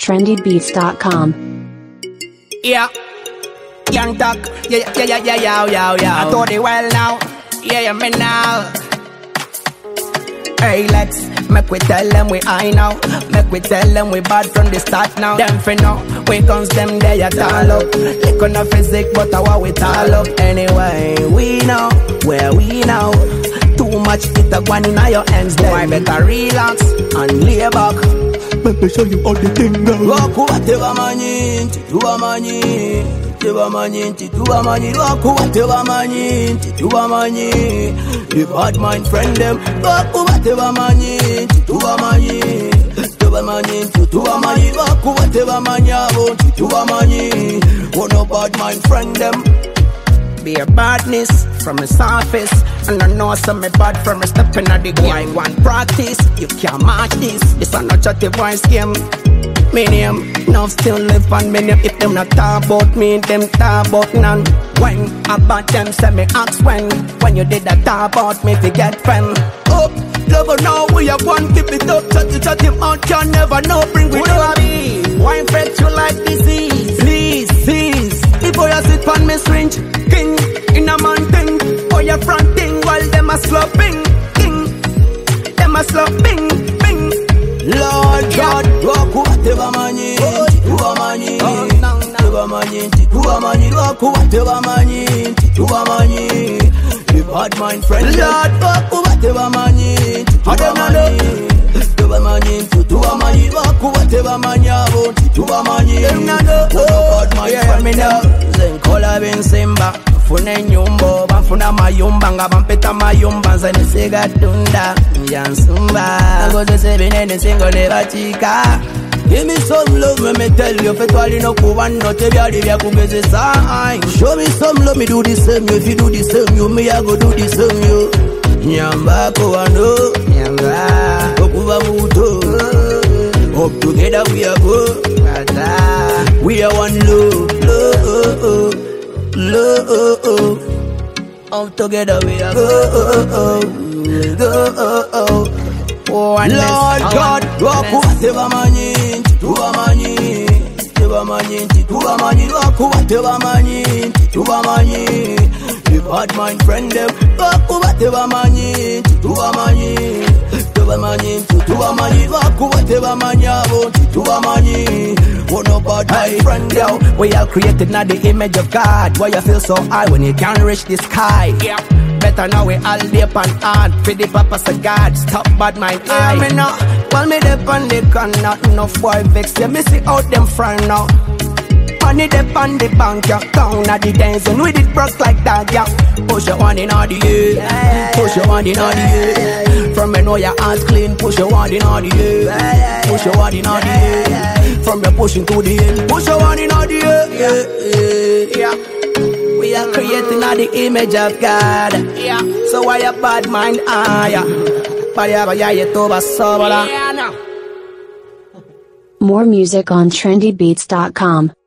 trendybeats.com. Yeah, young duck, yeah. I thought it well now, yeah, me now. Hey, let's make we tell them we high now. Make we tell them we bad from the start now. Them for now, we guns them they a tall up. Lick on the physics, but our we tall up. Anyway, we know where we now. Too much it a one in your hands. Then I better relax and lay back. Let me show you all the thing now. Waku wateva manyi, tituwa manyi. Tituwa manyi, tituwa manyi. Waku wateva manyi, tituwa manyi. The bad mind friend them. Waku wateva manyi, tituwa manyi. Tituwa manyi, tituwa manyi. Waku wateva manyi, tituwa manyi. One of bad mind friend them. Be a badness from the surface, and I know some me bad from a stepping at the game. I want practice, you can't match this. This a not chatty boys game. Me name, now still live on me name. If them not talk about me, them talk about none. When about them say me ask when you did that talk about me, if you get friend. Up, never know we have one, keep it up, chat him out, can never know, bring with me. Why infect you like disease? Please, before you sit on me syringe. King in a man thing, or your front thing, while them a sloping, king, them a sloping, bing. Lord God, walk whatever money, tuwa money, tuwa money, tuwa money, walk whatever money, tuwa money. The bad mind friend, Lord, walk whatever money, tuwa money. Tuwa money, tuwa money, walk whatever money, tuwa money. The bad mind friend, Zenkola ben Simba. Funa nyumbo, bafuna mayumba, nga bampeta mayumba, nzani siga tunda, njansumba. Ngoze sebine nesingo nebachika. Give me some love, let me tell you, fetwali no kubano, tebyali vya kugezesa. Show me some love, me do the same, you. If you do the same, you, me I go do the same, you. Nyamba kuwano, nyamba, okuba muto. Up together we are good, we are one love. Love, all together we are go. Lord God, walk whatever money, tuwa money, tuwa money, tuwa money, walk whatever money, tuwa money. The bad mind friend them, walk whatever money, tuwa money, tuwa money, tuwa money, walk whatever money, tuwa money. One of bad mind friend yo, we are created now the image of God. Why you feel so high when you can't reach the sky? Yeah. Better now we all dip on hard. For the purpose of God, stop bad mind eye. Me now, while me dip on the gun, not enough boy vex. Yeah, me see out them front now. Money dip on the bank, yeah. Down at the dance and with it broke like that, yeah. Push your one in all the air, push your one in all the air. From me know your hands clean, push your one in all the air, push your one in all the air. From the pushing to the end, push your one in all the air, yeah. We are creating all the image of God, yeah. So why a bad mind, yeah. More music on trendybeats.com.